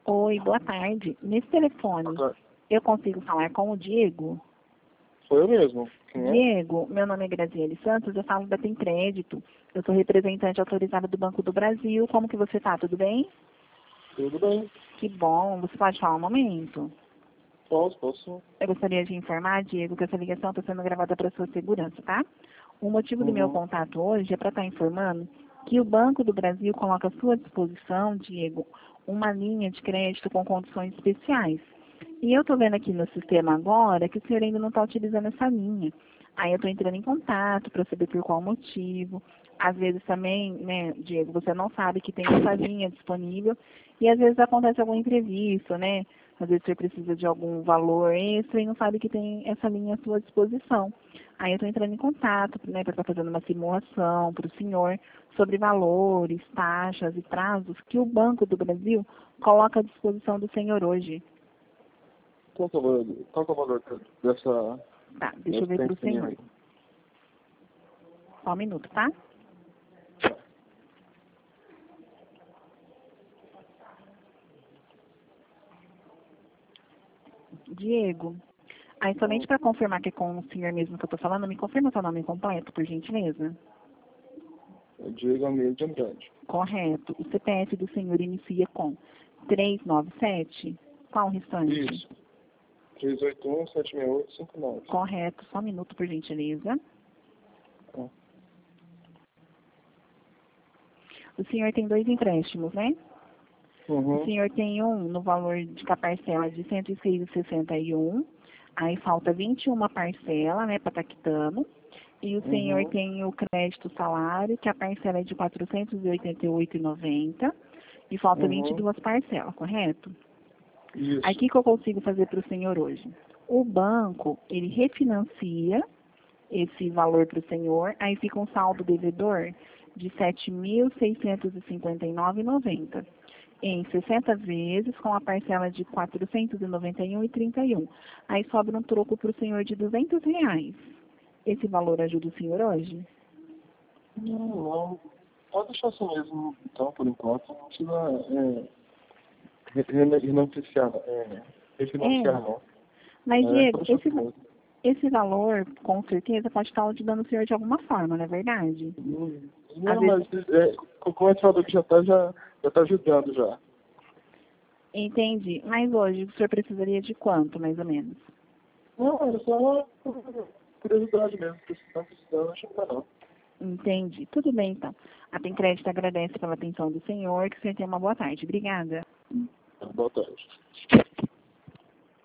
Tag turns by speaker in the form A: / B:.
A: Oi, boa tarde. Nesse telefone, eu consigo falar com o Diego?
B: Sou eu mesmo. Quem é?
A: Diego, meu nome é Graziele Santos, eu falo da Tem Crédito. Eu sou representante autorizada do Banco do Brasil. Como que você está? Tudo bem?
B: Tudo bem.
A: Que bom. Você pode falar um momento?
B: Posso.
A: Eu gostaria de informar, Diego, que essa ligação está sendo gravada para sua segurança, tá? O motivo do meu contato hoje é para estar informando que o Banco do Brasil coloca à sua disposição, Diego, uma linha de crédito com condições especiais. E eu estou vendo aqui no sistema agora que o senhor ainda não está utilizando essa linha. Aí eu estou entrando em contato para saber por qual motivo. Às vezes também, né, Diego, você não sabe que tem essa linha disponível e às vezes acontece algum imprevisto, né? Às vezes você precisa de algum valor extra e não sabe que tem essa linha à sua disposição. Aí eu estou entrando em contato, né, para estar fazendo uma simulação para o senhor sobre valores, taxas e prazos que o Banco do Brasil coloca à disposição do senhor hoje.
B: Qual que é o valor dessa...
A: Tá, deixa eu ver para o senhor. Só um minuto, tá? Diego, aí somente para confirmar que é com o senhor mesmo que eu estou falando, me confirma seu nome completo, por gentileza?
B: Diego Almeida de Andrade.
A: Correto. O CPF do senhor inicia com 397? Qual o restante?
B: Isso. 381-768-59.
A: Correto. Só um minuto, por gentileza. O senhor tem 2 empréstimos, né? O senhor tem um no valor de que a parcela é de R$ 106,61. Aí falta 21 parcelas, né, para estar quitando. E o senhor tem o crédito salário, que a parcela é de R$ 488,90. E falta 22 parcelas, correto?
B: Isso.
A: Aí o que eu consigo fazer para o senhor hoje? O banco, ele refinancia esse valor para o senhor, aí fica um saldo devedor de R$ 7.659,90 em 60 vezes, com a parcela de R$ 491,31. Aí sobra um troco para o senhor de R$ 200. Esse valor ajuda o senhor hoje?
B: Não. Pode deixar assim mesmo, então, por enquanto. Não precisa refinanciar, não.
A: Mas, Diego, esse valor, com certeza, pode estar ajudando o senhor de alguma forma, não é verdade?
B: Não, mas com esse valor que já está ajudando já.
A: Entendi. Mas hoje o senhor precisaria de quanto, mais ou menos?
B: Não, é só uma curiosidade mesmo. Precisando, acho que não.
A: Entendi. Tudo bem, então. A Tem Crédito agradece pela atenção do senhor, que o senhor tenha uma boa tarde. Obrigada.
B: Boa tarde.